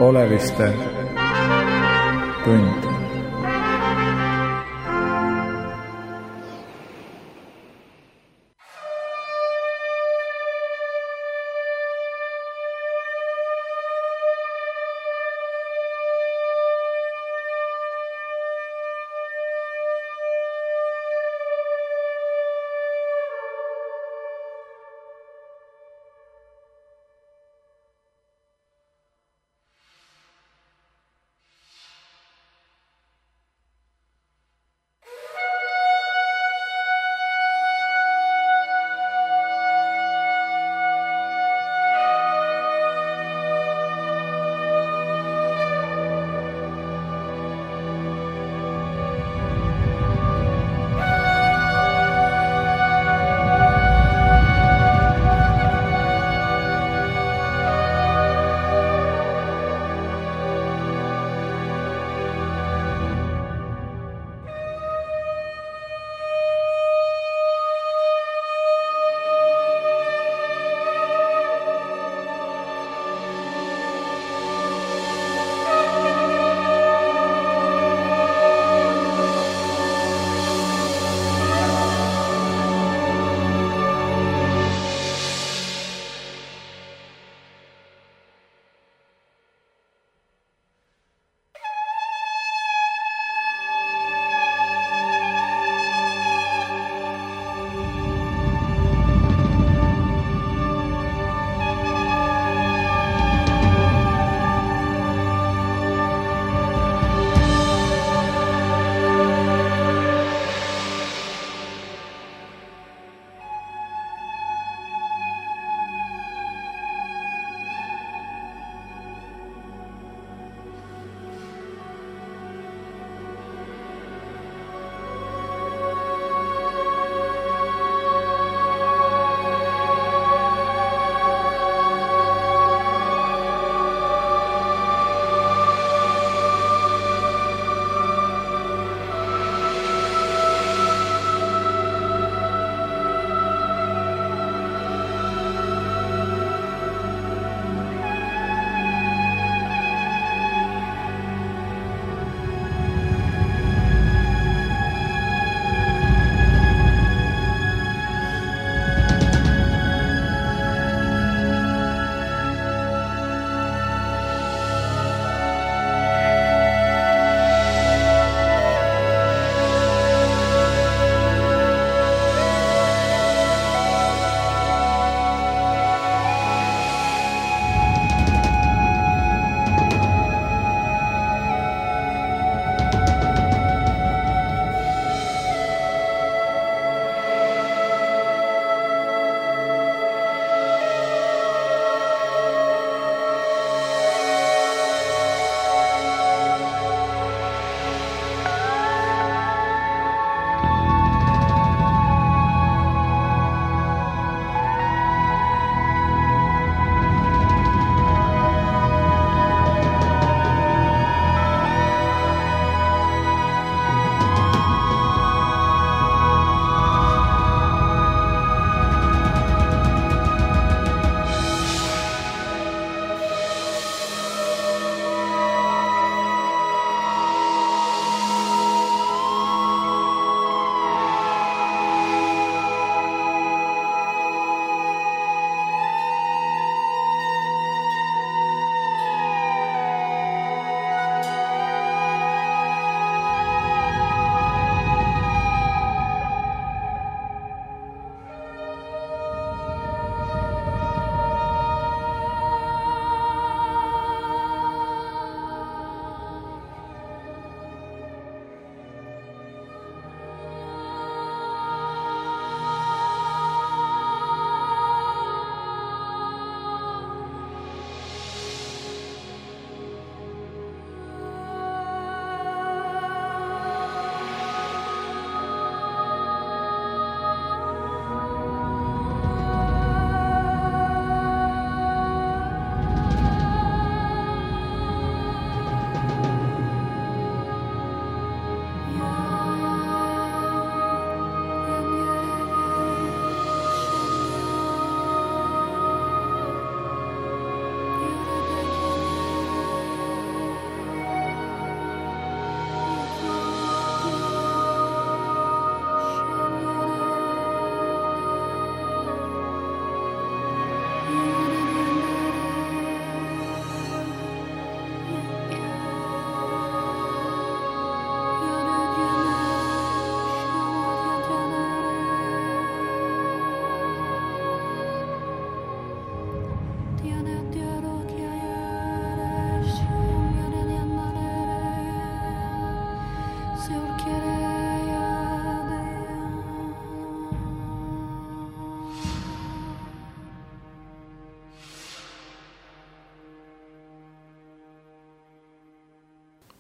Pole vist tund.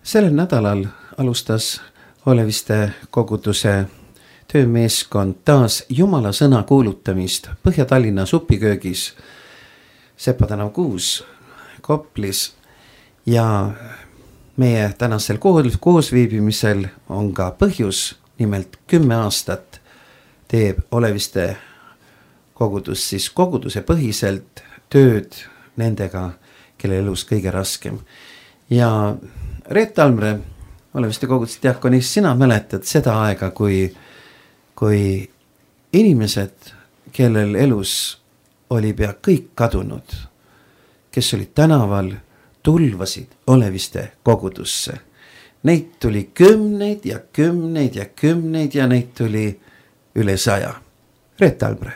Sellel nädalal alustas Oleviste koguduse töömeeskond taas Jumala sõna kuulutamist Põhja-Tallinna supiköögis Sepa tänav 6 Koplis ja meie tänasel koosviibimisel on ka põhjus, nimelt 10 aastat teeb Oleviste kogudus siis koguduse põhiselt tööd nendega, kelle elus kõige raskem. Ja Reet Talmre, Oleviste koguduse diakonist, sina mäletad seda aega, kui inimesed, kellel elus oli pea kõik kadunud, kes olid tänaval, tulvasid Oleviste kogudusse. Neid tuli kümneid ja kümneid ja kümneid ja neid tuli üle 100. Reet Talmre.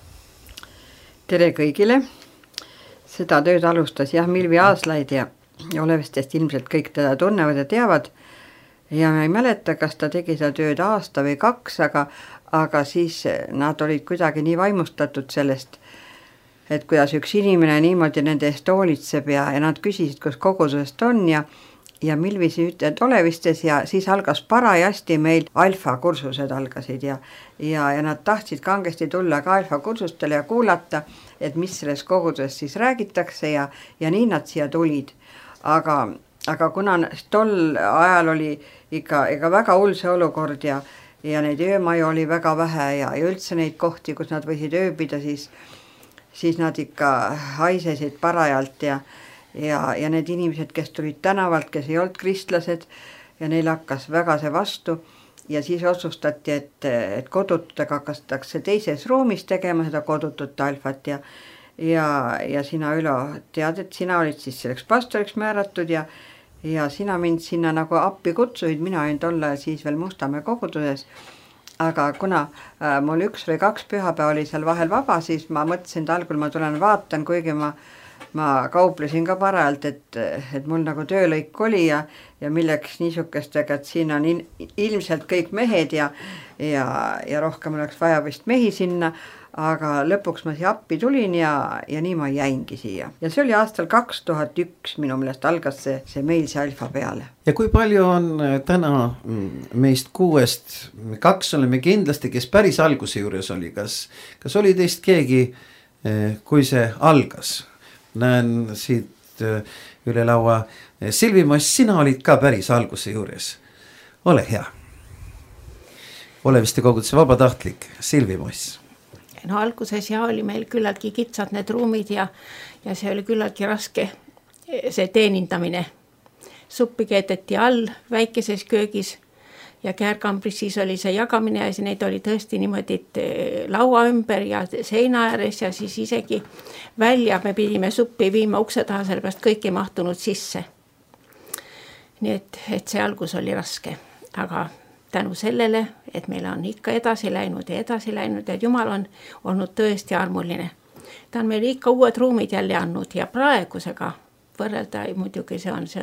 Tere kõigile. Seda tööd alustas Milvi Aaslaid ja Olevistest ilmselt kõik teda tunnevad ja teavad. Ja ma ei mäleta, kas ta tegi seda tööd aasta või 2, aga siis nad olid kuidagi nii vaimustatud sellest, et kuidas üks inimene niimoodi nende eest hoolitseb ja nad küsisid, kus kogudusest on ja Milvis ütles Olevistes ja siis algas parajasti meil alfa kursused algasid ja nad tahtsid kangesti tulla ka alfa kursustele ja kuulata, et mis selles koguduses siis räägitakse ja nii nad siia tulid. Aga kuna tol ajal oli ikka väga hull see olukord ja neid öömaju oli väga vähe ja üldse neid kohti, kus nad võisid ööbida, siis nad ikka haisesid parajalt ja need inimesed, kes tulid tänavalt, kes ei olnud kristlased ja neil hakkas väga see vastu ja siis otsustati, et kodututega hakatakse teises ruumis tegema seda kodutut alfat ja sina, Ülo, tead, et sina olid siis selleks pastoriks määratud ja sina mind sinna nagu appi kutsusid, mina olin tolle siis veel Mustamäe koguduses, aga kuna mul 1 või 2 pühapäeva oli seal vahel vaba, siis ma mõtlesin, et algul ma tulen vaatan, kuigi ma kauplesin ka parajalt, et mul nagu töölõik oli ja milleks niisugustega, et siin on ilmselt kõik mehed ja rohkem oleks vaja vist mehi sinna, aga lõpuks ma siia appi tulin ja nii ma jäingi siia. Ja see oli aastal 2001, minu meelest algas see meil see alfa peale. Ja kui palju on täna meist 6, 2 oleme kindlasti, kes päris alguse juures oli, kas oli teist keegi, kui see algas? Näen siit üle laua. Silvi Moss, sina olid ka päris alguse juures. Ole hea. Oleviste koguduse vabatahtlik Silvi Moss. No alguses oli meil küllaltki kitsad need ruumid ja see oli küllaltki raske see teenindamine. Suppi keeteti all väikeses köögis ja käärkambris siis oli see jagamine ja neid oli tõesti niimoodi laua ümber ja seina ääres ja siis isegi välja me pidime suppi viima ukse taha, sellepärast kõik ei mahtunud sisse. Nii et see algus oli raske, aga tänu sellele, et meil on ikka edasi läinud ja Jumal on olnud tõesti armuline. Ta on meil ikka uued ruumid jälle andnud ja praegusega võrrelda muidugi see on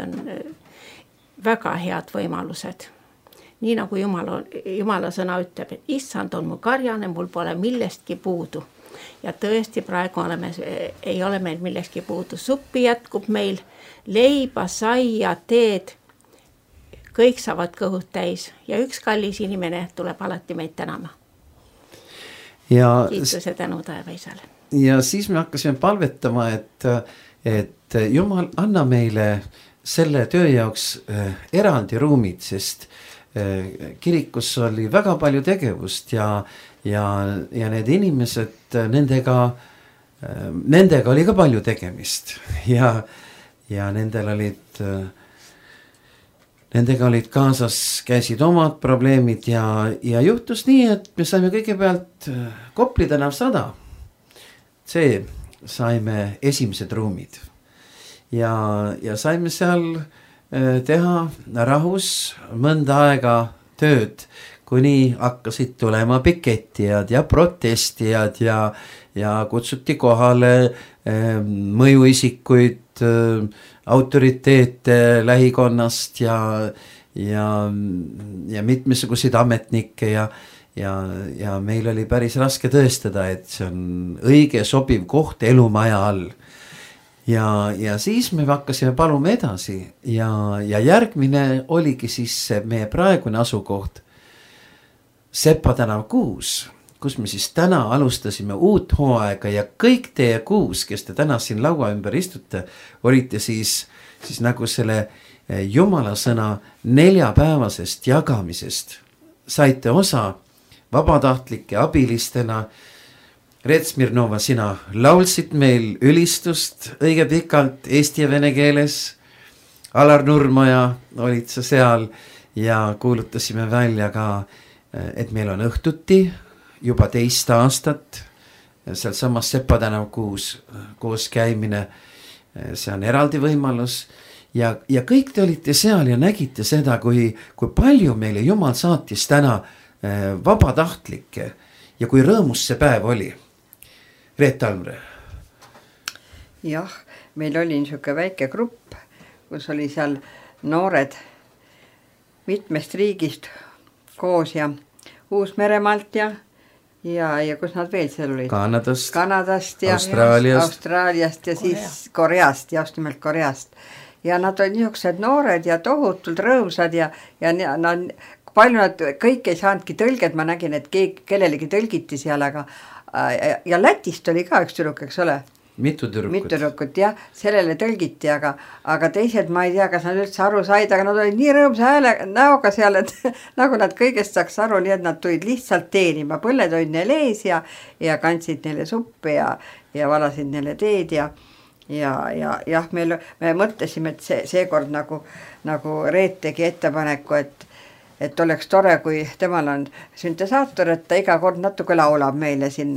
väga head võimalused. Nii nagu Jumala sõna ütleb, et issand on mu karjane, mul pole millestki puudu. Ja tõesti praegu ei ole meil millestki puudu. Suppi jätkub meil, leiba, saia, teed, kõik saavad kõhud täis ja üks kallis inimene tuleb alati meid tänama. Kiituse tänu taeva isale. Ja siis me hakkasime palvetama, et Jumal anna meile selle töö jaoks eraldi ruumid, sest kirikus oli väga palju tegevust ja need inimesed, nendega oli ka palju tegemist ja nendega olid kaasas, käisid omad probleemid ja juhtus nii, et me saime kõigepealt Kopli tänav 100. See saime esimesed ruumid ja saime seal teha rahus mõnda aega tööd, kuni hakkasid tulema piketijad ja protestijad ja kutsuti kohale mõjuisikuid, autoriteete lähikonnast ja mitmesuguseid ametnikke ja meil oli päris raske tõestada, et see on õige sobiv koht elumaja all. ja siis me hakkasime paluma edasi ja järgmine oligi siis meie praegune asukoht Sepa tänav 6, kus me siis täna alustasime uut hooaega ja kõik teie 6, kes te täna siin laua ümber istute, olite siis nagu selle Jumala sõna 4-päevasest jagamisest. Saite osa vabatahtlike abilistena. Red Smirnova, sina laulsid meil ülistust õige pikalt eesti ja vene keeles. Alar Nurmaja olid sa seal ja kuulutasime välja ka, et meil on õhtuti juba 2 aastat seal samas Sepa tänav 6 koos käimine. See on eraldi võimalus ja kõik te olite seal ja nägite seda, kui palju meile Jumal saatis täna vabatahtlikke ja kui rõõmus see päev oli. Reet Almre. Jah, meil oli niisugune väike grupp, kus oli seal noored mitmest riigist koos ja Uus-Meremaalt ja kus nad veel seal olid? Kanadast ja Austraaliast ja siis Koreast, just nimelt Koreast. Ja nad olid niisugused noored ja tohutult rõõmsad ja nad, palju nad kõik ei saanudki tõlget, ma nägin, et kellelegi tõlgiti seal, aga ja Lätist oli ka üks tüdruk, eks ole? Mitu tüdrukut, jah, sellele tõlgiti, aga teised ma ei tea, kas nad üldse aru said, aga nad olid nii rõõmsa hääle näoga seal, et nagu nad kõigest saaks aru, nii et nad tulid lihtsalt teenima, põlled olid neil ees ja kandsid neile suppi ja valasid neile teed ja jah, me mõtlesime, et seekord nagu Reet tegi ettepaneku, et oleks tore, kui temal on süntesaator, et ta iga kord natuke laulab meile sinna.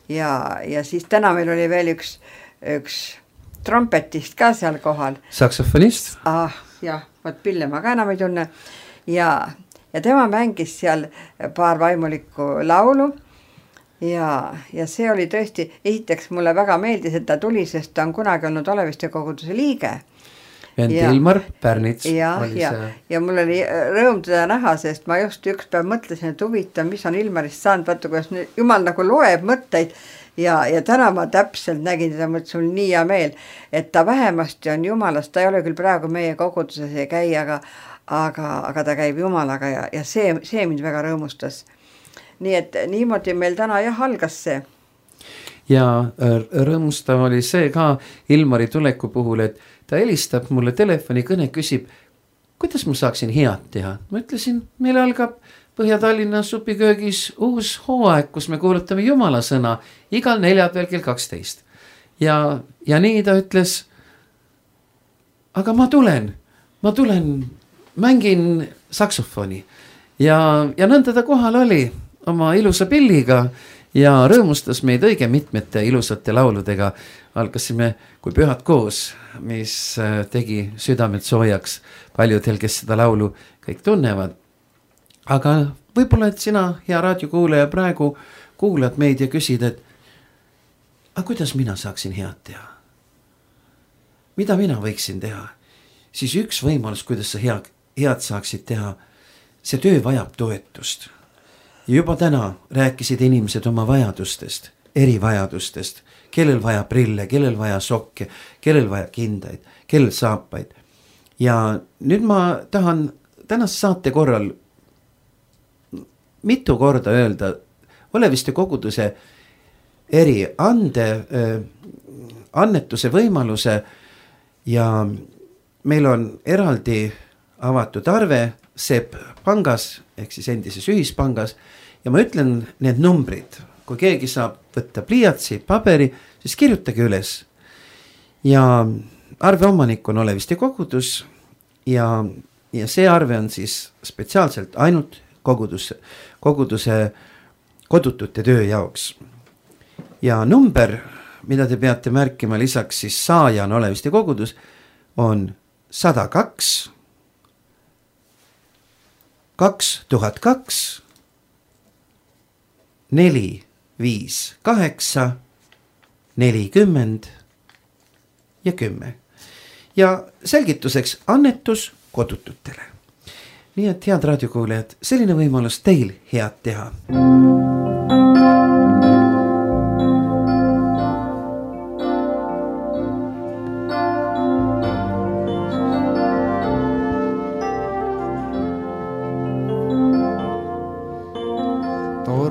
Ja siis täna meil oli veel üks trompetist ka seal kohal. Saksofonist? Jah, võt Pille ma ka enam ei tunne. Ja tema mängis seal paar vaimulikku laulu. Ja see oli tõesti, esiteks mulle väga meeldis, et ta tuli, sest ta on kunagi olnud Oleviste koguduse liige. Ilmar Pärnits oli see. Ja mul oli rõõm teda näha, sest ma just üks päev mõtlesin, et huvitav, mis on Ilmarist saanud, vaata, kuidas Jumal nagu loeb mõtteid ja täna ma täpselt nägin teda, mõtlesin mul nii hea meel, et ta vähemasti on Jumalast, ta ei ole küll praegu meie koguduses ei käi, aga ta käib Jumalaga ja see mind väga rõõmustas. Nii et niimoodi meil täna algas see. Ja rõõmustav oli see ka Ilmari tuleku puhul, et ta helistab mulle telefonikõne, küsib, kuidas ma saaksin head teha. Ma ütlesin, meil algab Põhja-Tallinna supiköögis uus hooaeg, kus me kuulutame Jumala sõna igal neljapäeval kell 12. Ja nii ta ütles, aga ma tulen, mängin saksofoni. Ja nõnda ta kohal oli oma ilusa pilliga ja rõõmustas meid õige mitmete ilusate lauludega. Algasime kui pühad koos, mis tegi südamelt soojaks paljudel, kes seda laulu kõik tunnevad. Aga võib-olla, et sina, hea raadiokuulaja, praegu kuulad meid ja küsid, et aga kuidas mina saaksin head teha? Mida mina võiksin teha? Siis üks võimalus, kuidas sa head saaksid teha, see töö vajab toetust. Ja juba täna rääkisid inimesed oma vajadustest, erivajadustest, kellel vaja prille, kellel vaja sokke, kellel vaja kindaid, kellel saapaid. Ja nüüd ma tahan tänast saate korral mitu korda öelda Oleviste koguduse annetuse võimaluse ja meil on eraldi avatud arve Sepp pangas ehk siis endises ühispangas ja ma ütlen need numbrid. Kui keegi saab võtta pliiatsi, paberi, siis kirjutage üles. Ja arve omanik on Oleviste kogudus ja see arve on siis spetsiaalselt ainult koguduse kodutute töö jaoks. Ja number, mida te peate märkima lisaks siis saaja on Oleviste kogudus, on 102 2002 4 5 8 40 ja 10. Ja selgituseks annetus kodututele. Nii et head raadiokuulajad, selline võimalus teil head teha.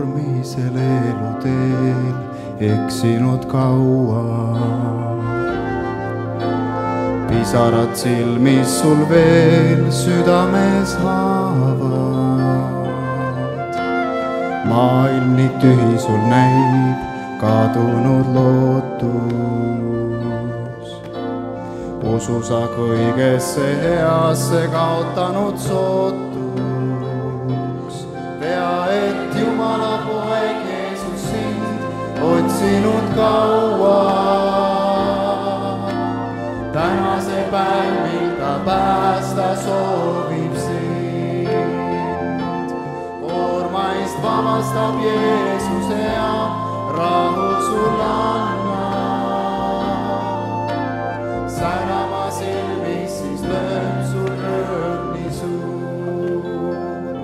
tormisel eluteel eksinud kaua. Pisarad silmis sul veel südames haavad. Maailm nii tühi sul näib, kadunud lootus. Usu sa kõigesse heasse kaotanud sootus. Tea, et Jumala poeg Jeesus sind otsinud kaua. Tänase päev, mil ta päästa soovib sind. Koormaist vabastab Jeesuse ja rahu sul annab. Särama silmis siis lööb sul rõõm nii suur.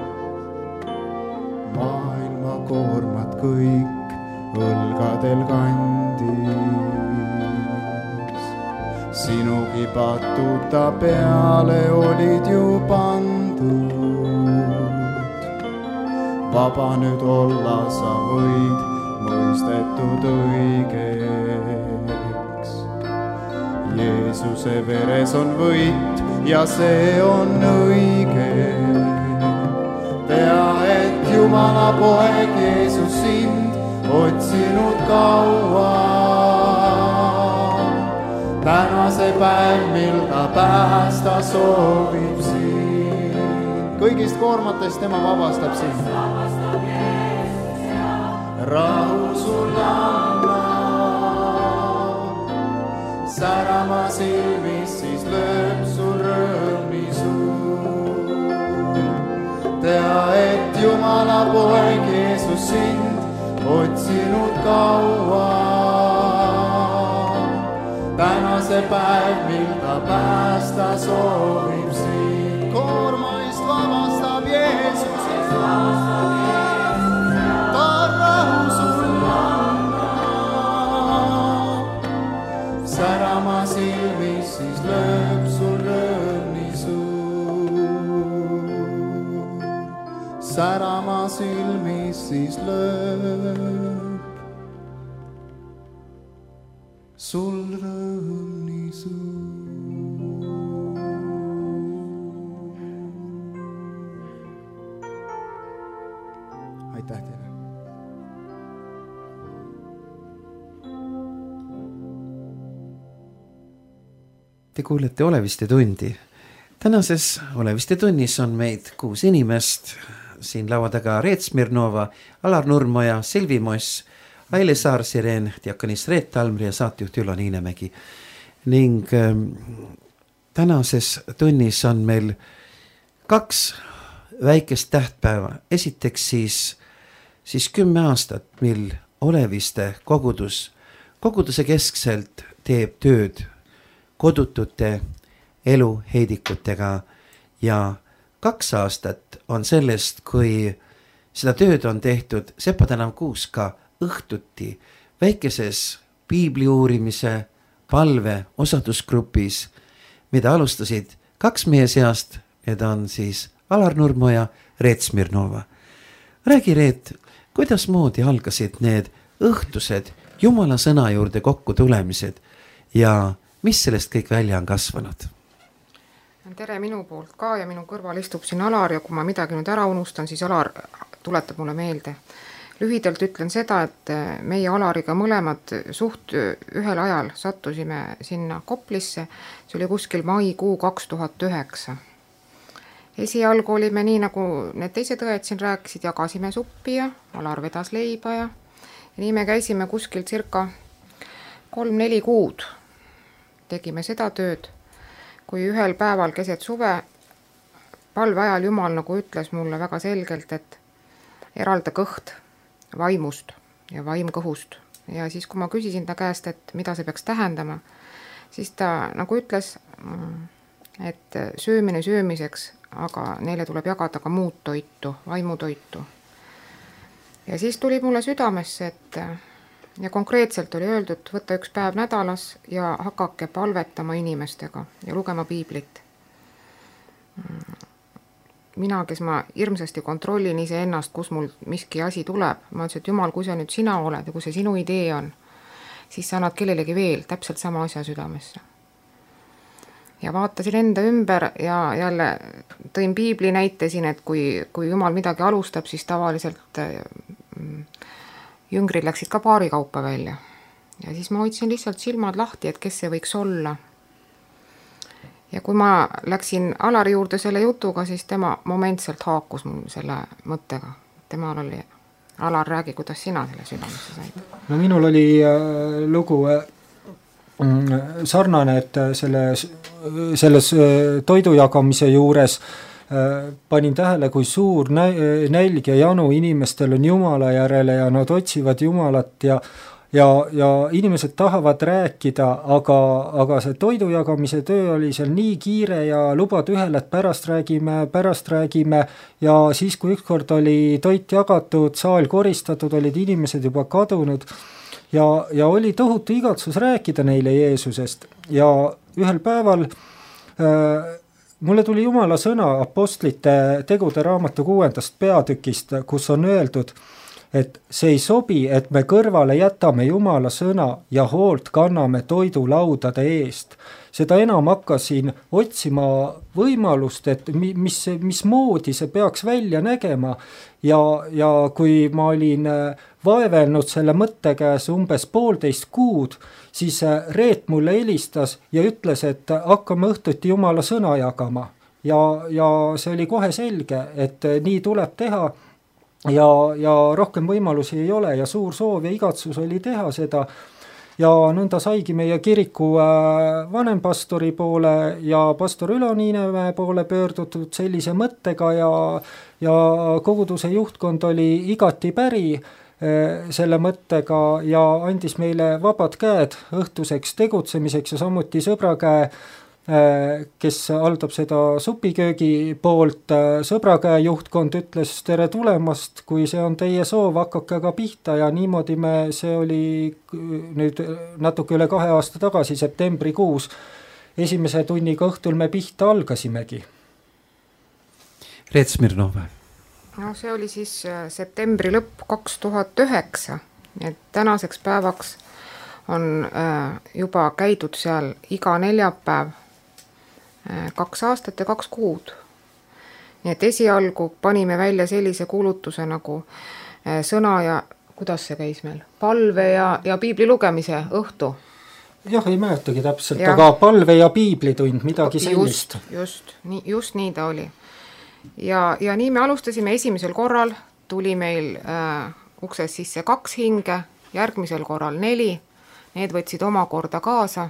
Maailma koormad kõik õlgadel kandis. Sinugi patuta peale olid ju pandud. Vaba nüüd olla sa võid, mõistetud õigeks. Jeesuse veres on võit ja see on õige. Tea, et Jumala poeg Jeesus sind otsinud kaua. Tänase päev, mil ta päästa soovib sind. Kõigist koormatest tema vabastab sind. Rahu sul annab. Särama silmis siis lööb sul rõõm nii suur. Tea, et Jumala poeg Jeesus sind otsinud kaua. Tänase päev, mil ta päästa soovib sind. Koormaist vabastab Jeesus. Ta rahu sul annab. Särama silmis siis lööb sul rõõm nii suur. Särama silmis siis lööb sul rõõm nii suur. Aitäh teile. Te kuulete Oleviste tundi. Tänases Oleviste tunnis on meid 6 inimest. Siin laua taga Reet Smirnova, Alar Nurmoja, Silvi Moss, Aile Saar-Sireen, diakonis Reet Talmri ja saatejuht Ülo Niinemägi. Ning tänases tunnis on meil 2 väikest tähtpäeva. Esiteks siis 10 aastat, mil Oleviste koguduse keskselt teeb tööd kodutute eluheidikutega ja 2 aastat on sellest, kui seda tööd on tehtud Sepa tänav 6 ka õhtuti väikeses piibli uurimise palve osadusgrupis, mida alustasid 2 meie seast, need on siis Alar Nurmo ja Reet Smirnova. Räägi, Reet, kuidas moodi algasid need õhtused Jumala sõna juurde kokku tulemised ja mis sellest kõik välja on kasvanud? Tere minu poolt ka ja minu kõrval istub siin Alar ja kui ma midagi nüüd ära unustan, siis Alar tuletab mulle meelde. Lühidalt ütlen seda, et meie Alariga mõlemad suht ühel ajal sattusime sinna Koplisse, see oli kuskil maikuu 2009. Esialgu olime nii, nagu need teised õed siin rääkisid, jagasime suppi ja Alar vedas leiba ja nii me käisime kuskil circa 3-4 kuud. Tegime seda tööd, kui ühel päeval keset suve palve ajal Jumal nagu ütles mulle väga selgelt, et eralda kõht vaimust ja vaim kõhust. Ja siis, kui ma küsisin ta käest, et mida see peaks tähendama, siis ta nagu ütles, et söömine söömiseks, aga neile tuleb jagada ka muud toitu, vaimutoitu. Ja siis tuli mulle südamesse, et ja konkreetselt oli öeldud, võtta 1 päev nädalas ja hakake palvetama inimestega ja lugema piiblit. mina, kes ma hirmsasti kontrollin iseennast, kus mul miski asi tuleb, ma ütlesin, et Jumal, kui see nüüd sina oled ja kui see sinu idee on, siis sa annad kellelegi veel täpselt sama asja südamesse. Ja vaatasin enda ümber ja jälle tõin piibli näite siin, et kui Jumal midagi alustab, siis tavaliselt jüngrid läksid ka paari kaupa välja. Ja siis ma hoidsin lihtsalt silmad lahti, et kes see võiks olla. Ja kui ma läksin Alari juurde selle jutuga, siis tema momentselt haakus mul selle mõttega. Temal oli, Alar, räägi, kuidas sina selle südamesse said? No minul oli lugu sarnane, et selles toidu jagamise juures panin tähele, kui suur nälg ja janu inimestel on Jumala järele ja nad otsivad Jumalat ja inimesed tahavad rääkida, aga see toidu jagamise töö oli seal nii kiire ja lubad ühele, et pärast räägime ja siis, kui ükskord oli toit jagatud, saal koristatud, olid inimesed juba kadunud ja oli tohutu igatsus rääkida neile Jeesusest ja ühel päeval mulle tuli Jumala sõna Apostlite tegude raamatu 6. peatükist, kus on öeldud, et see ei sobi, et me kõrvale jätame Jumala sõna ja hoolt kanname toidulaudade eest. Seda enam hakkasin otsima võimalust, et mismoodi see peaks välja nägema ja kui ma olin vaevelnud selle mõtte käes umbes 1,5 kuud, siis Reet mulle helistas ja ütles, et hakkame õhtuti Jumala sõna jagama ja see oli kohe selge, et nii tuleb teha ja rohkem võimalusi ei ole ja suur soov ja igatsus oli teha seda ja nõnda saigi meie kiriku vanempastori poole ja pastor Ülo Niinemäe poole pöördutud sellise mõttega ja koguduse juhtkond oli igati päri selle mõttega ja andis meile vabad käed õhtuseks tegutsemiseks ja samuti sõbra käe, kes haldab seda supiköögi poolt, sõbra käe juhtkond ütles tere tulemast, kui see on teie soov, hakake aga pihta ja niimoodi see oli nüüd natuke üle 2 aasta tagasi, septembrikuus, esimese tunniga õhtul me pihta algasimegi. Reet Smirnov. No see oli siis septembri lõpp 2009, et tänaseks päevaks on juba käidud seal iga neljapäev 2 aastat ja 2 kuud. Nii et esialgu panime välja sellise kuulutuse nagu sõna ja, kuidas see käis meil, palve ja piibli lugemise õhtu. Jah, ei mäletagi täpselt, aga palve ja piiblitund, midagi sellist. Just nii ta oli. Ja nii me alustasime esimesel korral, tuli meil ukses sisse 2 hinge, järgmisel korral 4, need võtsid omakorda kaasa.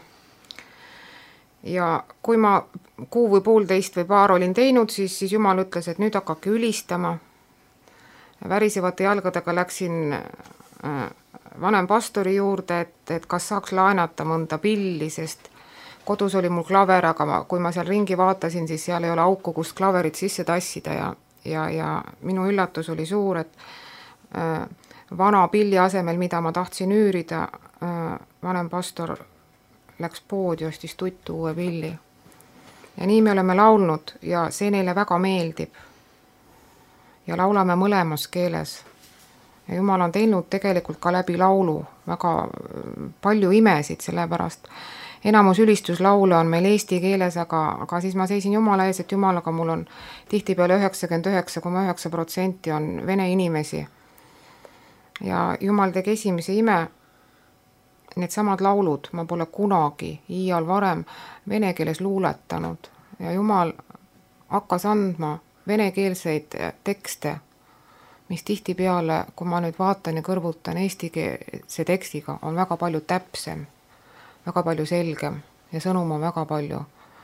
Ja kui ma 1 või 1,5 või paar olin teinud, siis Jumal ütles, et nüüd hakake ülistama. Värisevate jalgadega läksin vanempastori juurde, et kas saaks laenata mõnda pilli, sest kodus oli mul klaver, aga kui ma seal ringi vaatasin, siis seal ei ole auku, kust klaverit sisse tassida ja minu üllatus oli suur, et vana pilli asemel, mida ma tahtsin üürida, vanempastor läks poodi, ostis tuttu uue pilli. Ja nii me oleme laulnud ja see neile väga meeldib. Ja laulame mõlemas keeles. Ja Jumal on teinud tegelikult ka läbi laulu väga palju imesid, sellepärast enamus ülistuslaule on meil eesti keeles, aga siis ma seisin Jumala ees, et Jumal, aga mul on tihtipeale 99,9% on vene inimesi. Ja Jumal tegi esimese ime, need samad laulud, ma pole kunagi iial varem vene keeles luuletanud ja Jumal hakkas andma venekeelseid tekste, mis tihtipeale, kui ma nüüd vaatan ja kõrvutan eestikeelse tekstiga, on väga palju täpsem, väga palju selgem ja sõnum on väga palju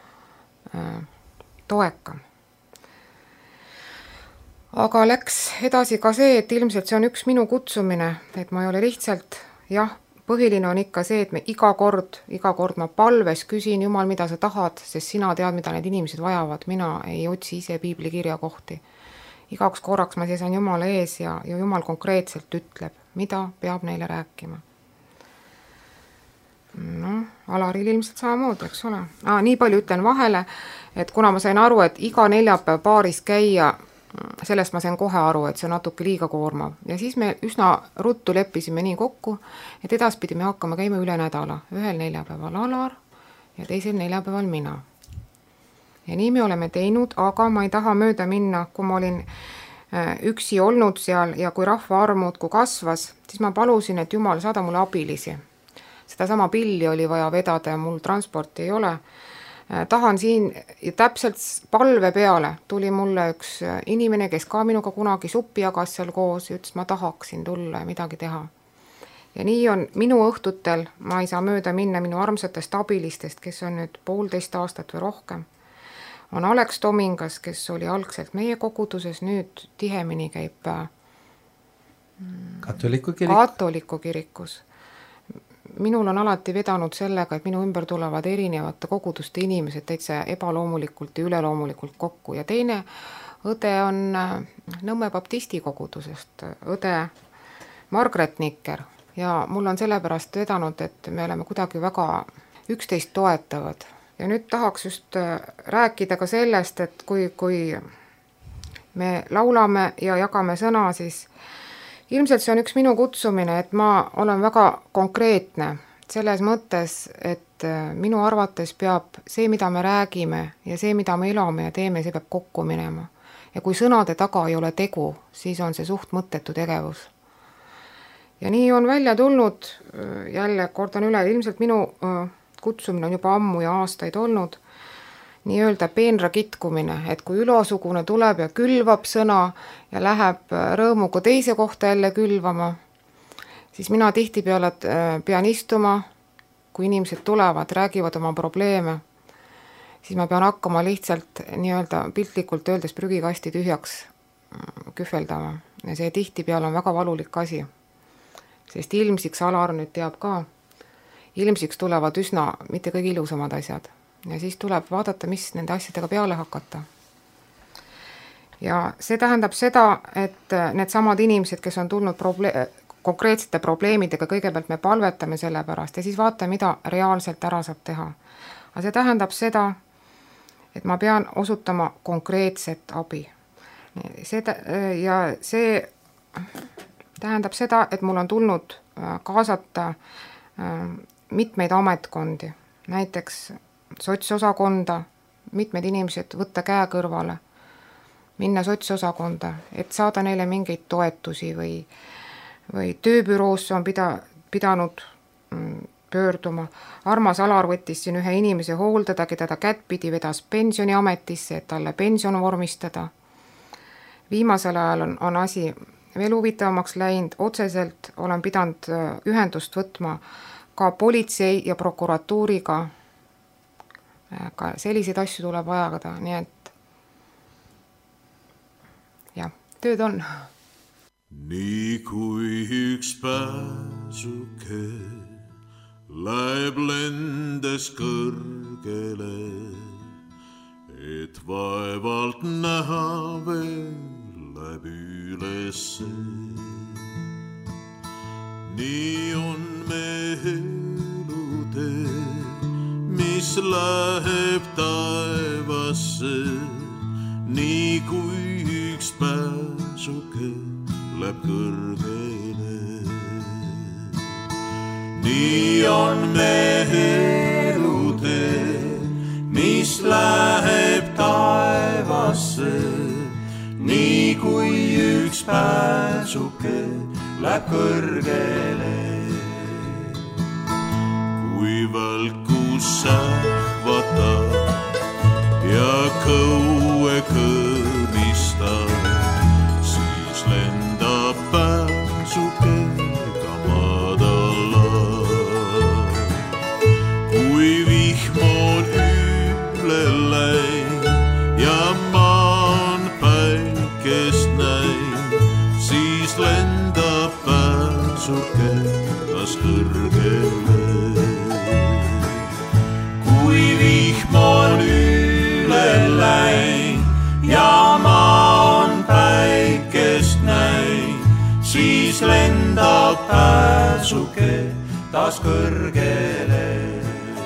toekam. Aga läks edasi ka see, et ilmselt see on üks minu kutsumine, et ma ei ole lihtsalt, põhiline on ikka see, et me iga kord ma palves küsin, Jumal, mida sa tahad, sest sina tead, mida need inimesed vajavad, mina ei otsi ise piibli kirjakohti. Igaks korraks ma seisan Jumala ees ja Jumal konkreetselt ütleb, mida peab neile rääkima. Alaril ilmselt samamoodi, eks ole. Nii palju ütlen vahele, et kuna ma sain aru, et iga neljapäev baaris käia, sellest ma sain kohe aru, et see on natuke liiga koormav. Ja siis me üsna ruttu leppisime nii kokku, et edaspidi me hakkame käima üle nädala. Ühel neljapäeval Alar ja teisel neljapäeval mina. Ja nii me oleme teinud, aga ma ei taha mööda minna, kui ma olin üksi olnud seal ja kui rahvaarv muudkui kasvas, siis ma palusin, et Jumal saada mulle abilisi. Seda sama pilli oli vaja vedada ja mul transporti ei ole. Tahan siin ja täpselt palve peale tuli mulle üks inimene, kes ka minuga kunagi suppi jagas seal koos ja ütles, ma tahaksin tulla ja midagi teha. Ja nii on minu õhtutel, ma ei saa mööda minna minu armsatest abilistest, kes on nüüd 1,5 aastat või rohkem. On Alex Tomingas, kes oli algselt meie koguduses, nüüd tihemini käib katoliku kirikus. Minul on alati vedanud sellega, et minu ümber tulevad erinevate koguduste inimesed täitsa ebaloomulikult ja üleloomulikult kokku. Ja teine õde on Nõmme baptisti kogudusest, õde Margret Nikker. Ja mul on sellepärast vedanud, et me oleme kuidagi väga üksteist toetavad. Ja nüüd tahaks just rääkida ka sellest, et kui me laulame ja jagame sõna, siis ilmselt see on üks minu kutsumine, et ma olen väga konkreetne selles mõttes, et minu arvates peab see, mida me räägime ja see, mida me elame ja teeme, see peab kokku minema. Ja kui sõnade taga ei ole tegu, siis on see suht mõttetu tegevus. Ja nii on välja tulnud, jälle kordan üle, ilmselt minu kutsumine on juba ammu ja aastaid olnud, nii öelda peenra kitkumine, et kui ülosugune tuleb ja külvab sõna ja läheb rõõmuga teise kohta jälle külvama, siis mina tihtipeale pean istuma, kui inimesed tulevad, räägivad oma probleeme, siis ma pean hakkama lihtsalt nii öelda piltlikult öeldes prügikasti tühjaks kühveldama. Ja see tihtipeale on väga valulik asi, sest ilmsiks Alar nüüd teab ka, ilmsiks tulevad üsna mitte kõige ilusamad asjad. Ja siis tuleb vaadata, mis nende asjadega peale hakata. Ja see tähendab seda, et need samad inimesed, kes on tulnud konkreetsete probleemidega, kõigepealt me palvetame selle pärast ja siis vaatame, mida reaalselt ära saab teha. Aga see tähendab seda, et ma pean osutama konkreetset abi. Ja see tähendab seda, et mul on tulnud kaasata mitmeid ametkondi, näiteks sotsosakonda, mitmed inimesed võtta käe kõrvale, minna sotsosakonda, et saada neile mingeid toetusi või tööbüroosse on pidanud pöörduma. Armas Alar võttis siin ühe inimese hooldada, keda ta kättpidi vedas pensioniametisse, et talle pension vormistada. Viimasel ajal on asi veel huvitavamaks läinud, otseselt olen pidanud ühendust võtma ka politsei ja prokuratuuriga, ka selliseid asju tuleb ajada, nii et jah, tööd on. Nii kui üks pääsuke läheb lendes kõrgele, et vaevalt näha veel läheb ülesse. Nii on me elutee, mis läheb taevasse, nii kui üks pääsuke läheb kõrgele. Nii on me elutee, mis läheb taevasse, nii kui üks pääsuke läheb kõrgele. Kui valkus sähvatab ja kõue kõmistab, siis lendab pääsuke ka madala. Kui vihm on üle läinud ja maan päikest näin, siis lendab pääsuke taas kõrgele. Kui vihm on üle läinud ja maan päikest näin, siis lendab pääsuke taas kõrgele.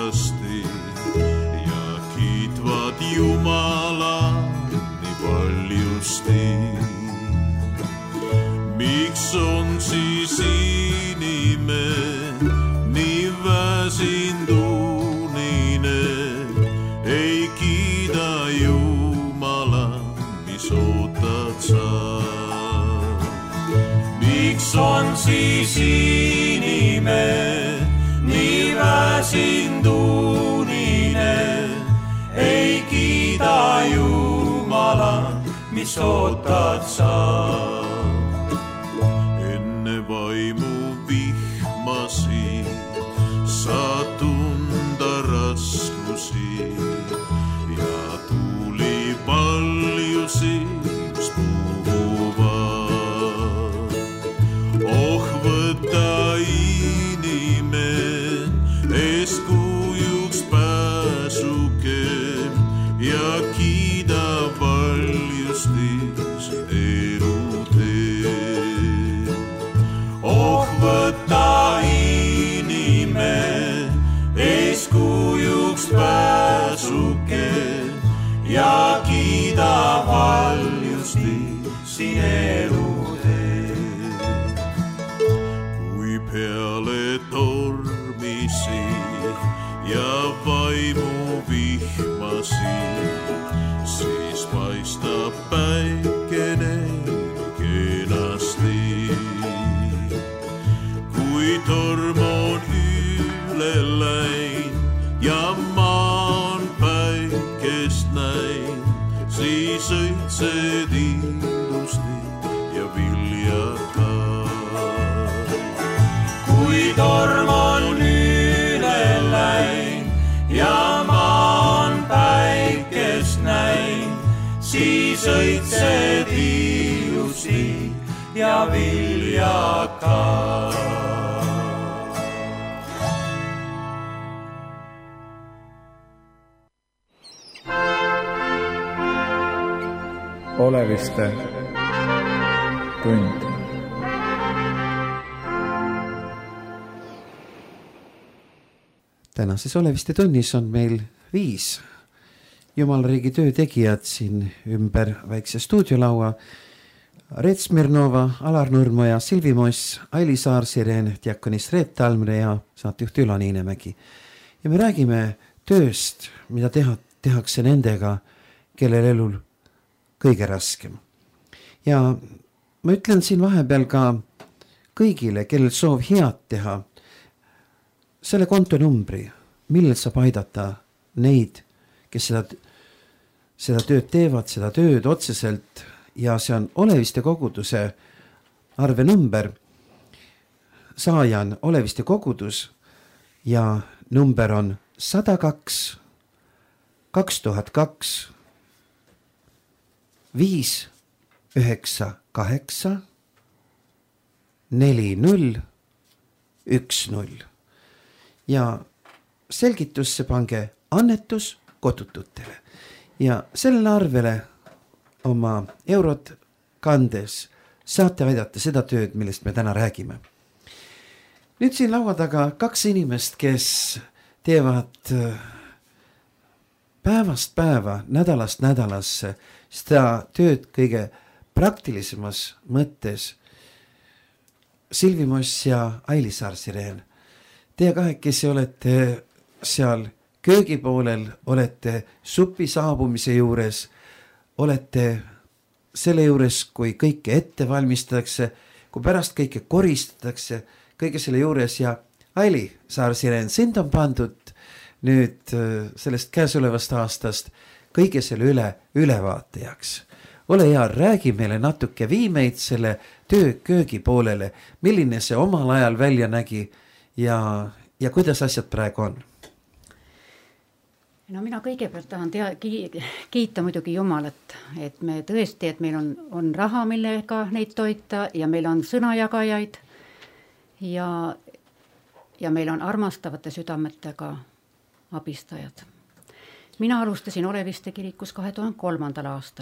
suuresti ja kiitvad Jumala nii paljusti. Miks on siis inimene nii väsindunine, ei kiida Jumala, mis ootad sa? Miks on siis inimene nii väsindunine, ei kiida Jumala, mis ootad sa? Enne vaimu vihmasi saa tunda raskusi ja tuli paljusi, mis puhuvad. Oh, võta inimen eeskujuks pääsuke ja kiida valjusti siin elutee. Oh, võta inimen eeskujuks pääsuke ja kiida valjusti siin elutee. Kui peale tormisi ja vaimu vihmasi, siis paistab päikene kenasti. Kui torm on üle läin ja maa on päikest näin, siis õitsed ilusti ja viljakad. Kui torm on üle läin ja maa on päikest näin, siis õitsed ilusti ja viljakad. Oleviste tund. Tänases Oleviste tunnis on meil 5 Jumalariigi töötegijad siin ümber väikse stuudiolaua. Reet Smirnova, Alar Nurmoja, Silvi Moss, Aili Saar-Sireen, diakonis Reet Talmre ja saatejuht Ülo Niinemägi. Ja me räägime tööst, mida tehakse nendega, kellel elul kõige raskem. Ja ma ütlen siin vahepeal ka kõigile, kellel soov head teha, selle kontonumbri, millel saab aidata neid, kes seda tööd teevad, seda tööd otseselt, ja see on Oleviste koguduse arvenumber. Saaja on Oleviste kogudus ja number on 102 2002 598 4010 ja selgitusse pange annetus kodututele ja sellele arvele oma eurot kandes saate aidata seda tööd, millest me täna räägime. Nüüd siin laua taga 2 inimest, kes teevad päevast päeva, nädalast nädalasse seda tööd kõige praktilisemas mõttes. Silvi Moss ja Aili Saar-Sireen. Teie kahekesi olete seal köögipoolel, olete supi saabumise juures, olete selle juures, kui kõike ette valmistatakse, kui pärast kõike koristatakse, kõige selle juures. Ja Aili Saar-Sireen, sind on pandud nüüd sellest käesolevast aastast kõige selle ülevaatajaks. Ole hea, räägi meile natuke, vii meid selle töö köögi poolele, milline see omal ajal välja nägi ja kuidas asjad praegu on? No mina kõigepealt tahan kiita muidugi Jumalat, et me tõesti, et meil on raha, millega neid toita ja meil on sõnajagajaid ja meil on armastavate südametega abistajad. Mina alustasin Oleviste kirikus 2003. aastal.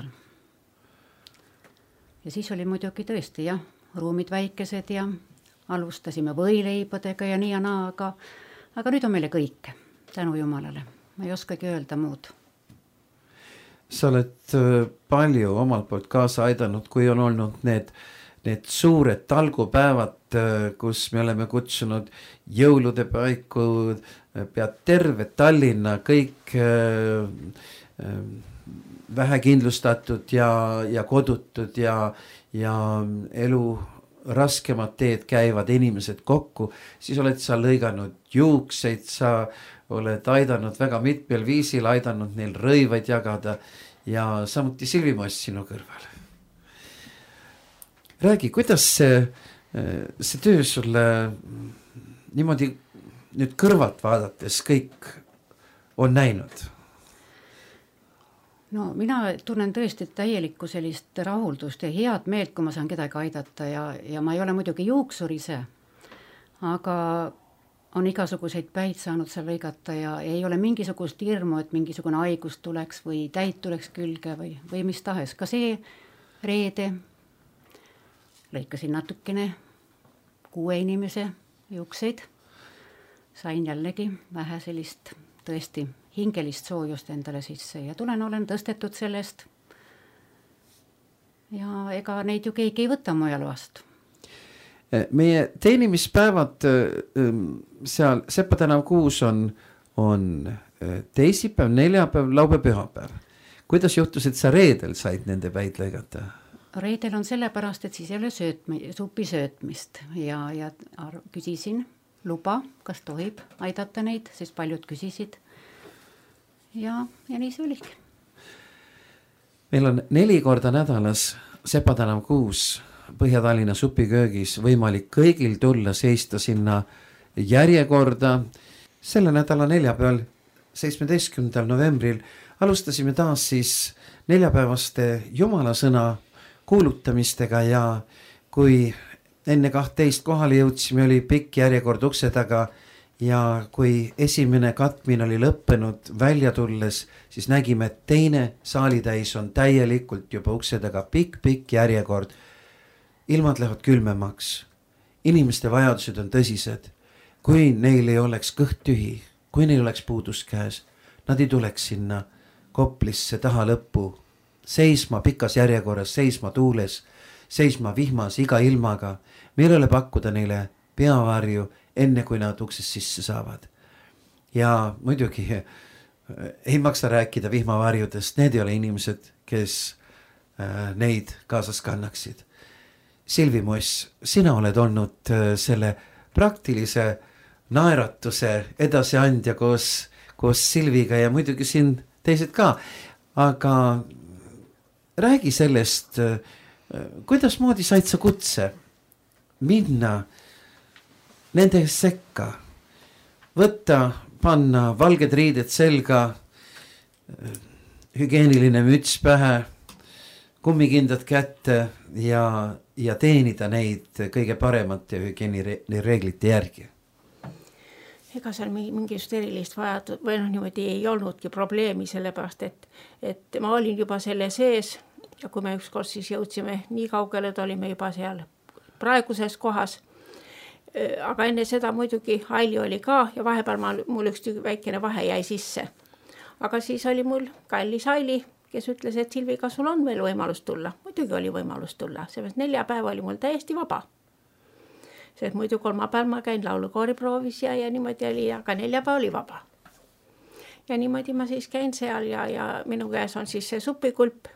Ja siis oli muidugi tõesti ruumid väikesed ja alustasime võileibadega ja nii ja naa, aga nüüd on meile kõike. tänu Jumalale, ma ei oskagi öelda muud. Sa oled palju omalt poolt kaasa aidanud, kui on olnud need suured talgupäevad, kus me oleme kutsunud jõulude paiku, pead terve Tallinna, kõik vähekindlustatud ja kodutud ja elu raskemad teed käivad inimesed kokku, siis oled sa lõiganud juukseid, sa oled aidanud väga mitmel viisil, aidanud neil rõivaid jagada ja samuti Silvi Moss sinu kõrval. Räägi, kuidas see töö sulle niimoodi nüüd kõrvalt vaadates kõik on näinud? No mina tunnen tõesti täielikku sellist rahuldust ja head meelt, kui ma saan kedagi aidata ja ma ei ole muidugi juuksur ise, aga on igasuguseid päid saanud seal lõigata ja ei ole mingisugust hirmu, et mingisugune haigus tuleks või täid tuleks külge või mis tahes. Ka see reede lõikasin natukene 6 inimese juukseid, sain jällegi vähe sellist tõesti hingelist soojust endale sisse ja olen tõstetud sellest ja ega neid ju keegi ei võta mujal vastu. Meie teenimispäevad seal Sepa tänav 6 on teisipäev, neljapäev, laupäev, pühapäev. Kuidas juhtus, et sa reedel said nende päid lõigata? Reedel on sellepärast, et siis ei ole supi söötmist ja küsisin luba, kas tohib aidata neid, siis paljud küsisid. Ja nii see oligi. Meil on 4 korda nädalas Sepa tänav 6 Põhja-Tallinna supiköögis võimalik kõigil tulla seista sinna järjekorda. Selle nädala neljapäeval, 17. novembril alustasime taas siis neljapäevaste jumalasõna kuulutamistega ja kui enne 12 kohale jõudsime, oli pikk järjekord ukse taga ja kui esimene katmine oli lõppenud välja tulles, siis nägime, et teine saalitäis on täielikult juba ukse taga pikk järjekord. Ilmad lähevad külmemaks, inimeste vajadused on tõsised, kui neil ei oleks kõht tühi, kui neil oleks puudus käes, nad ei tuleks sinna Koplisse taha lõppu, seisma pikas järjekorras, seisma tuules, seisma vihmas iga ilmaga, meil ei ole pakkuda neile peavarju, enne kui nad uksest sisse saavad. Ja muidugi ei maksa rääkida vihmavarjudest, need ei ole inimesed, kes neid kaasas kannaksid. Silvi Moss, sina oled olnud selle praktilise naeratuse edasiandja koos Silviga ja muidugi siin teised ka, aga räägi sellest, kuidas moodi said sa kutse minna nende sekka, võtta, panna valged riided selga, hügieeniline müts pähe, kummikindad kätte ja teenida neid kõige paremate hügieenireeglite järgi. Ega seal mingist erilist vajad või niimoodi ei olnudki probleemi, sellepärast, et ma olin juba selle sees ja kui me ükskord siis jõudsime nii kaugele, et olime juba seal praeguses kohas. Aga enne seda muidugi Aili oli ka ja vahepeal mul üks väikene vahe jäi sisse. Aga siis oli mul kallis Aili, kes ütles, et Silvi, kas sul on veel võimalus tulla? Muidugi oli võimalus tulla, sellest 4 päeva oli mul täiesti vaba. Sest muidu 3 päeval ma käin laulukoori proovis ja niimoodi oli, aga 4 päeva oli vaba. Ja niimoodi ma siis käin seal ja minu käes on siis see supikulp.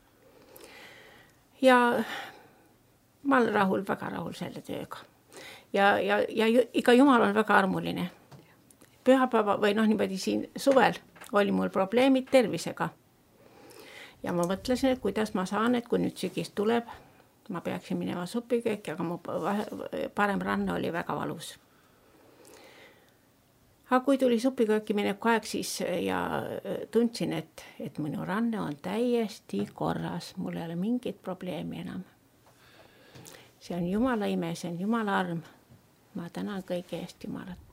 Ja ma olen rahul, väga rahul selle tööga. Ja ikka Jumal on väga armuline. Pühapäeva või niimoodi siin suvel oli mul probleemid tervisega. Ja ma mõtlesin, et kuidas ma saan, et kui nüüd sügis tuleb, ma peaksin minema supikööki, aga mu parem ranne oli väga valus. Aga kui tuli supikööki mineku aeg, siis ja tundsin, et minu ranne on täiesti korras, mul ei ole mingit probleemi enam. See on Jumala ime, see on Jumala arm. Ma tänan kõige eest Jumalat.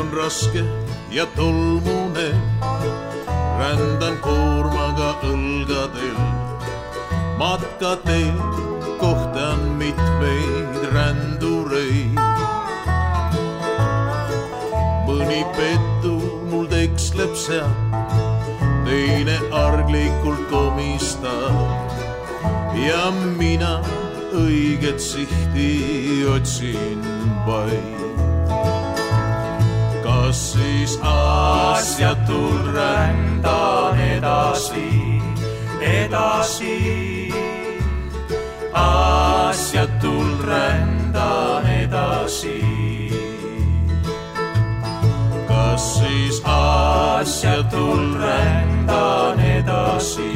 on raske ja tolmune, rändan koormaga õlgadel. Matkateel kohtan mitmeid rändureid. Mõni pettu mul teksleb seal, teine arglikult komistab ja mina õiget sihti otsin vaid. Kas siis asjatul rändan edasi, asjatul rändan edasi. Kas siis asjatul rändan edasi,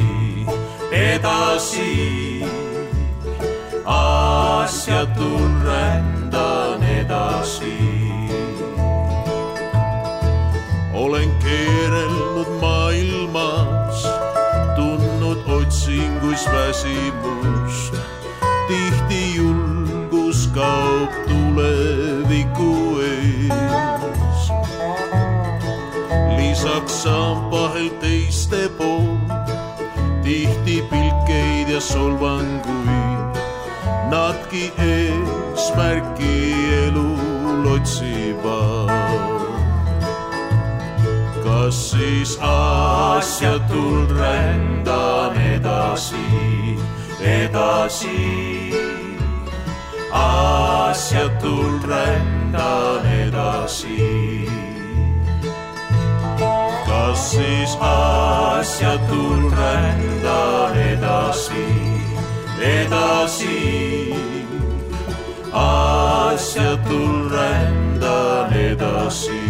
asjatul rändan edasi. Olen keerelnud maailmas, tundnud otsinguis väsimust. Tihti julgus kaob tuleviku ees. Lisaks saan vahel teiste poolt tihti pilkeid ja solvanguid. Nadki eesmärki elul otsivad. Kas siis asjatul rändan edasi, asjatul rändan edasi. Kas siis asjatul rändan edasi, asjatul rändan edasi.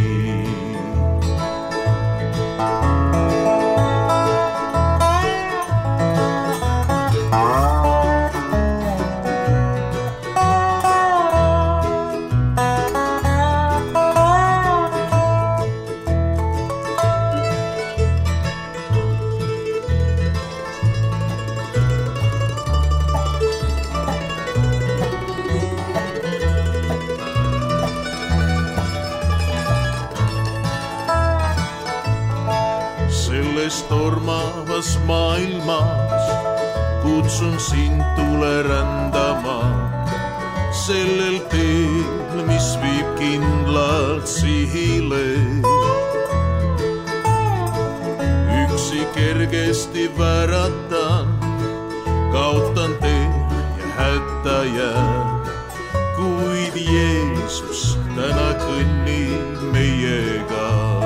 Tormavas maailmas kutsun sind tule rändama sellel teel, mis viib kindlalt sihile. Üksi kergesti vääratan, kaotan tee ja hätta jääb, kuid Jeesus täna kõnnib meiega.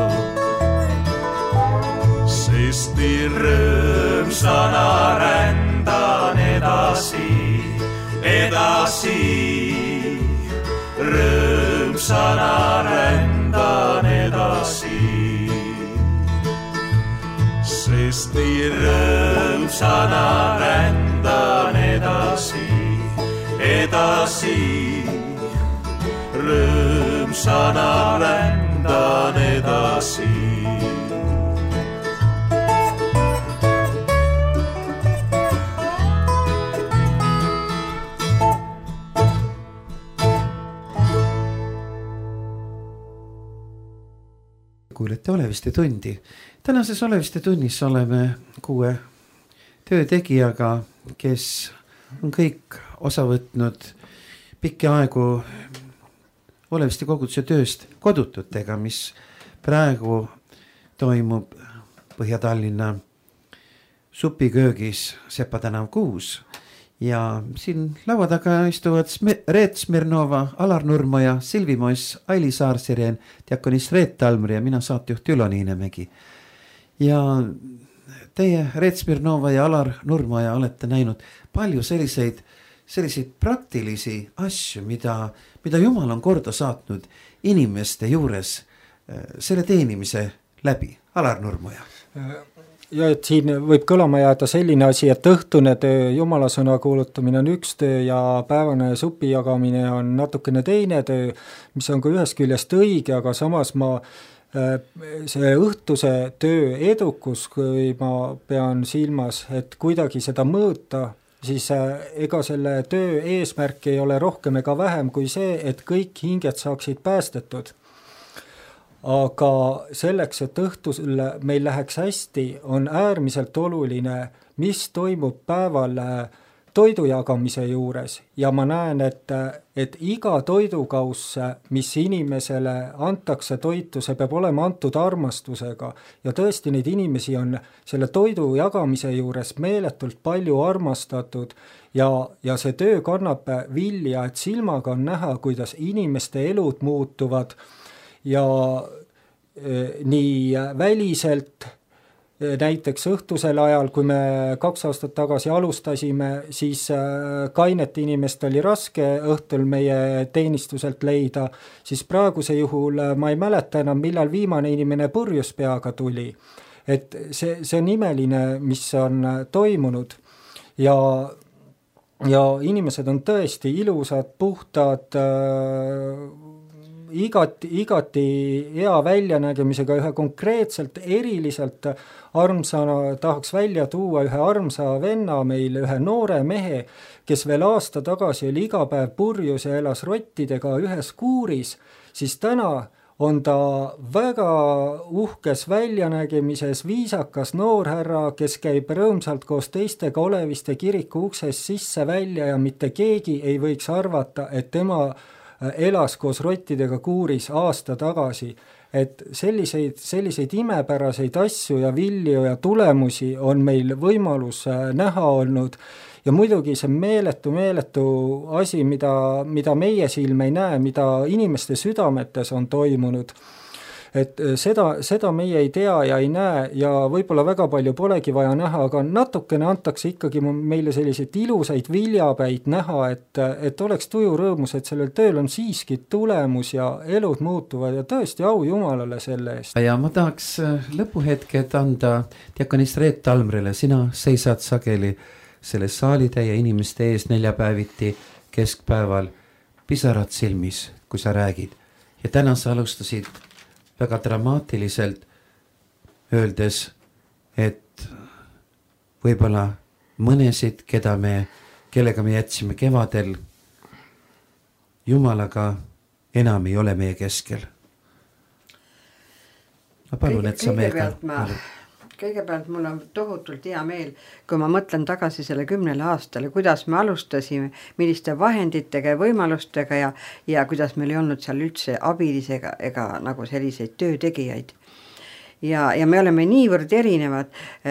Sesti rõõmsana rändan edasi, rõõmsana rändan edasi. Sesti rõõmsana rändan edasi, rõõmsana rändan edasi. Kuulete Oleviste tundi. Tänases Oleviste tunnis oleme 6 töötegijaga, kes on kõik osa võtnud pikki aegu Oleviste koguduse tööst kodututega, mis praegu toimub Põhja-Tallinna supiköögis Sepa tänav 6. Ja siin laua taga istuvad Reet Smirnova, Alar Nurmoja, Silvi Moss, Aili Saar-Sireen, diakonist Reet Talmri ja mina saatejuht Ülo Niinemägi. Ja teie, Reet Smirnova ja Alar Nurmoja, olete näinud palju selliseid praktilisi asju, mida Jumal on korda saatnud inimeste juures selle teenimise läbi. Alar Nurmoja. Ja et siin võib kõlama jääda selline asi, et õhtune töö, Jumala sõna kuulutamine on üks töö ja päevane supi jagamine on natukene teine töö, mis on ka ühest küljest õige, aga samas see õhtuse töö edukus, kui ma pean silmas, et kuidagi seda mõõta, siis ega selle töö eesmärk ei ole rohkem ega vähem kui see, et kõik hinged saaksid päästetud. aga selleks, et õhtul meil läheks hästi, on äärmiselt oluline, mis toimub päeval toidu jagamise juures ja ma näen, et iga toidukauss, mis inimesele antakse toitu, see peab olema antud armastusega ja tõesti neid inimesi on selle toidu jagamise juures meeletult palju armastatud ja see töö kannab vilja, et silmaga on näha, kuidas inimeste elud muutuvad ja nii väliselt, näiteks õhtusel ajal, kui me 2 aastat tagasi alustasime, siis kainet inimest oli raske õhtul meie teenistuselt leida, siis praeguse juhul ma ei mäleta enam, millal viimane inimene purjus peaga tuli. Et see on imeline, mis on toimunud ja inimesed on tõesti ilusad, puhtad, igati hea väljanägemisega, ühe konkreetselt eriliselt armsana tahaks välja tuua ühe armsa venna meil, ühe noore mehe, kes veel aasta tagasi oli iga päev purjus ja elas rottidega ühes kuuris, siis täna on ta väga uhkes väljanägemises viisakas noorhärra, kes käib rõõmsalt koos teistega Oleviste kiriku uksest sisse välja ja mitte keegi ei võiks arvata, et tema elas koos rottidega kuuris aasta tagasi, et selliseid imepäraseid asju ja vilju ja tulemusi on meil võimalus näha olnud ja muidugi see meeletu asi, mida meie silm ei näe, mida inimeste südametes on toimunud, et seda meie ei tea ja ei näe ja võib-olla väga palju polegi vaja näha, aga natukene antakse ikkagi meile selliseid ilusaid viljapäid näha, et oleks tuju rõõmus, et sellel tööl on siiski tulemus ja elud muutuvad ja tõesti au Jumalale selle eest. Ja ma tahaks lõpuhetked anda diakonist Reet Talmrile, sina seisad sageli selle saalitäie inimeste ees neljapäeviti keskpäeval, pisarad silmis, kui sa räägid ja täna sa alustasid väga dramaatiliselt öeldes, et võib-olla mõnesid, kellega me jätsime kevadel Jumalaga, enam ei ole meie keskel. Ma palun, et sa meiega... Kõigepealt mul on tohutult hea meel, kui ma mõtlen tagasi selle 10 aastale, kuidas me alustasime, milliste vahenditega ja võimalustega ja kuidas meil ei olnud seal üldse abilisega ega nagu selliseid töötegijaid. Ja me oleme niivõrd erinevad,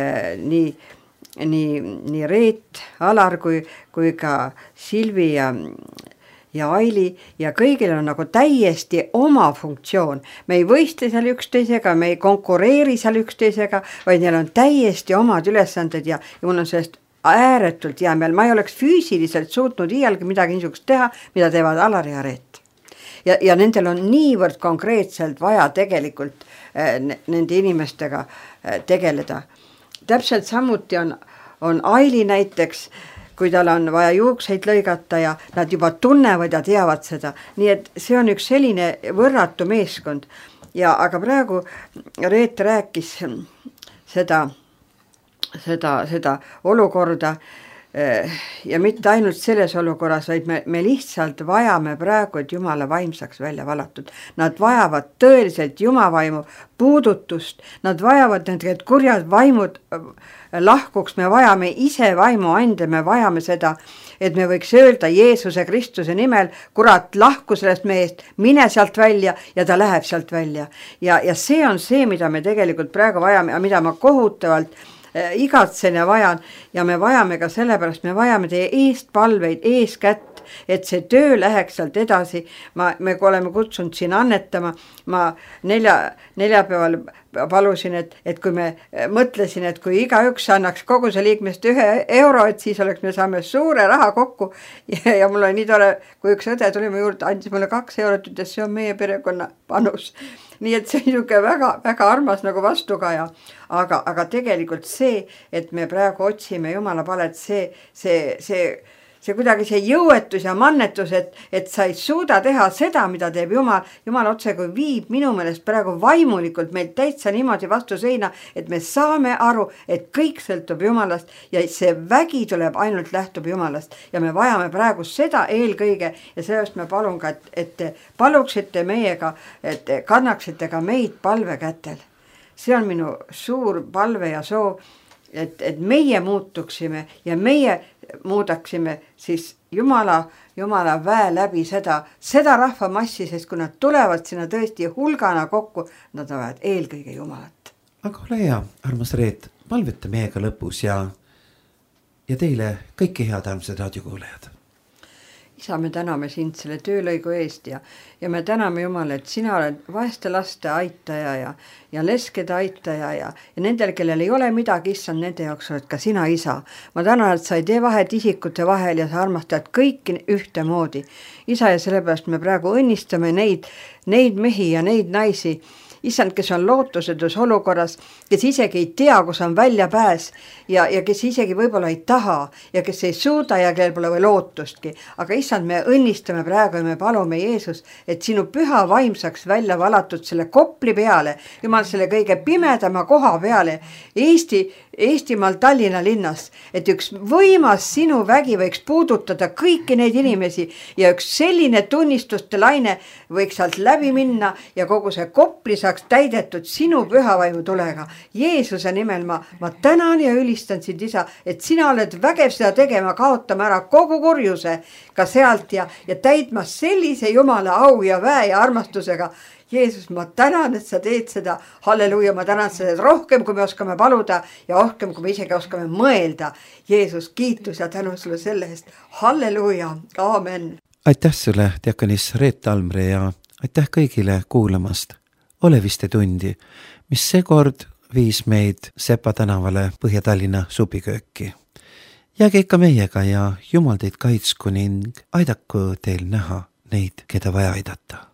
nii Reet, Alar kui ka Silvi ja Aili ja kõigil on nagu täiesti oma funktsioon. Me ei võistle seal üksteisega, me ei konkureeri seal üksteisega, vaid neil on täiesti omad ülesanded ja mul on sellest ääretult hea meel. Ma ei oleks füüsiliselt suutnud iialgi midagi niisugust teha, mida teevad Alar ja Reet. Ja nendel on niivõrd konkreetselt vaja tegelikult nende inimestega tegeleda. Täpselt samuti on Aili näiteks, kui tal on vaja juukseid lõigata ja nad juba tunnevad ja teavad seda. Nii et see on üks selline võrratu meeskond. Aga praegu Reet rääkis seda olukorda ja mitte ainult selles olukorras, vaid me lihtsalt vajame praegu, et Jumala vaim saaks välja valatud. Nad vajavad tõeliselt Jumalavaimu puudutust, nad vajavad need kurjad vaimud lahkuks, me vajame ise vaimu ande, me vajame seda, et me võiks öelda Jeesuse Kristuse nimel, kurat lahku sellest mehest, mine sealt välja ja ta läheb sealt välja. Ja see on see, mida me tegelikult praegu vajame ja mida ma kohutavalt igatsen ja vajan ja me vajame ka sellepärast, me vajame teie eestpalveid, eeskätt, et see töö läheks sealt edasi. Me oleme kutsunud siin annetama, ma neljapäeval palusin, et kui me mõtlesin, et kui igaüks annaks kogu see liikmest 1 euro, et siis me saame suure raha kokku ja mul oli nii tore, kui üks õde tuli mu juurde, andis mulle 2 eurot, ütles, see on meie perekonna panus. Nii et see on niisugune väga, väga armas nagu vastukaja, aga tegelikult see, et me praegu otsime Jumala palet, see see kuidagi see jõuetus ja mannetus, et sa ei suuda teha seda, mida teeb Jumal. Jumal otse kui viib minu meelest praegu vaimulikult meid täitsa niimoodi vastu seina, et me saame aru, et kõik sõltub Jumalast ja see vägi tuleb ainult lähtub Jumalast ja me vajame praegu seda eelkõige ja sellest ma palun ka, et te paluksite meiega, et kannaksite ka meid palve kätel. See on minu suur palve ja soov, et meie muutuksime ja meie muudaksime siis Jumala väe läbi seda rahvamassi, sest kui nad tulevad sinna tõesti hulgana kokku, nad vajavad eelkõige Jumalat. Aga ole hea, armas Reet, palveta meiega lõpus ja teile kõike head, armsad raadiokuulajad. Isa, me täname sind selle töölõigu eest ja me täname Jumal, et sina oled vaeste laste aitaja ja leskede aitaja ja nendel, kellel ei ole midagi, issand, nende jaoks oled ka sina, isa. Ma tänan, et sa ei tee vahet isikute vahel ja sa armastad kõiki ühtemoodi. Isa, ja sellepärast me praegu õnnistame neid mehi ja neid naisi, issand, kes on lootusetus olukorras, kes isegi ei tea, kus on väljapääs ja kes isegi võib-olla ei taha ja kes ei suuda ja kellel pole või lootustki. Aga issand, me õnnistame praegu ja me palume Jeesus, et sinu püha vaim saaks välja valatud selle Kopli peale, Jumal, selle kõige pimedama koha peale, Eestimaal Tallinna linnas, et üks võimas sinu vägi võiks puudutada kõiki neid inimesi ja üks selline tunnistuste laine võiks sealt läbi minna ja kogu see Kopli saaks täidetud sinu pühavaimu tulega. Jeesuse nimel ma tänan ja ülistan sind, isa, et sina oled vägev seda tegema, kaotama ära kogu kurjuse ka sealt ja täitma sellise Jumala au ja väe ja armastusega. Jeesus, ma tänan, et sa teed seda, halleluuja, ma tänan seda rohkem, kui me oskame paluda ja rohkem, kui me isegi oskame mõelda. Jeesus, kiitus ja tänu sulle selle eest, halleluuja, aamen. Aitäh sulle, diakonis Reet Almre ja aitäh kõigile kuulamast Oleviste tundi, mis seekord viis meid Sepa tänavale Põhja-Tallinna supikööki. Jääge ikka meiega ja Jumal teid kaitsku ning aidaku teil näha neid, keda vaja aidata.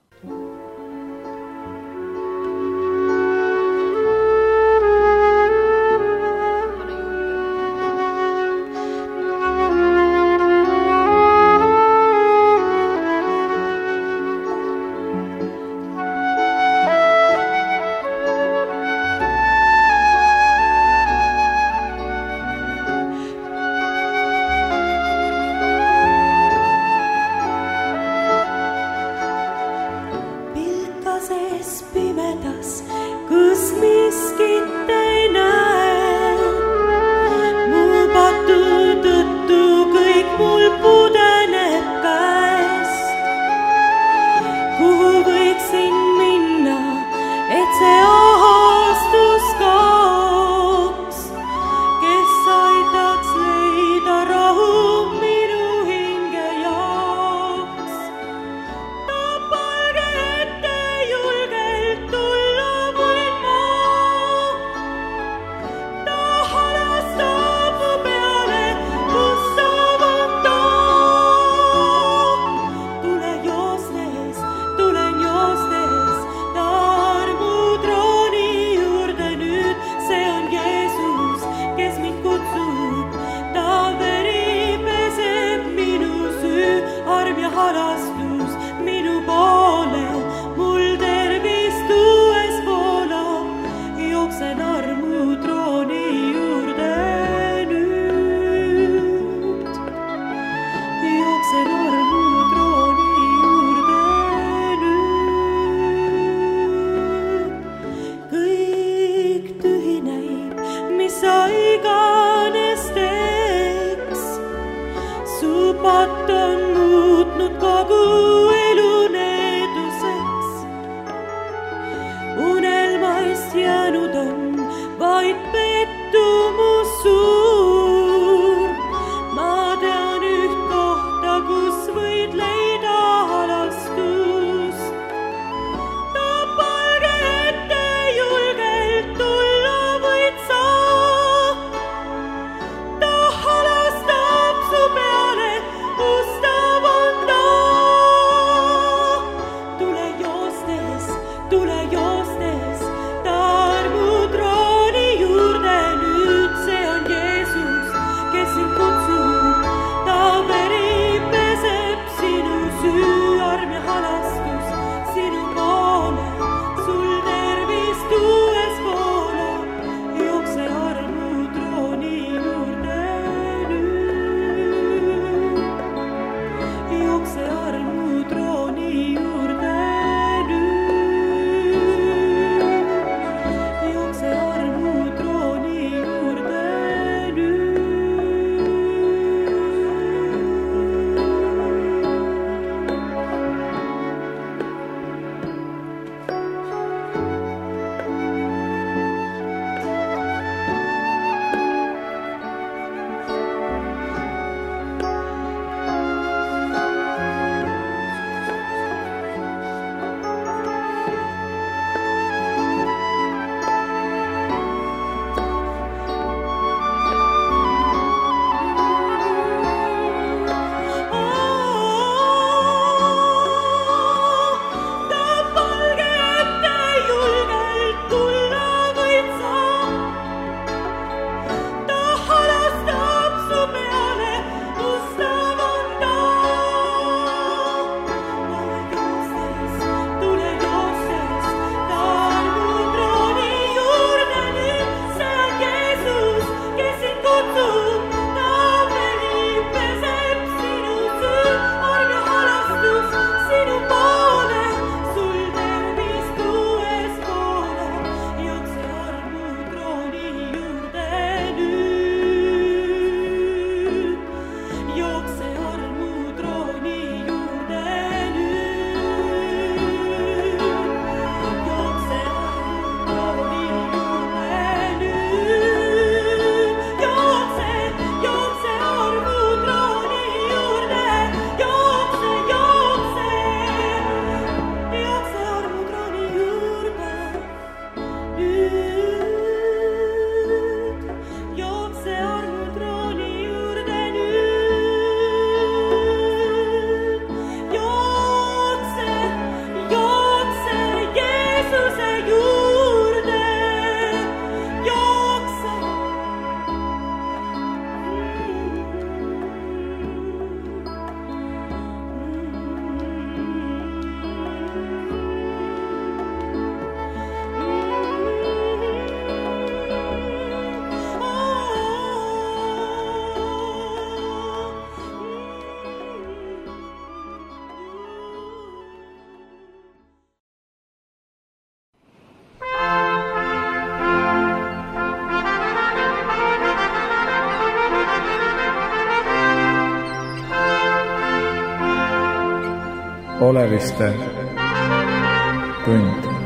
Oleviste tund.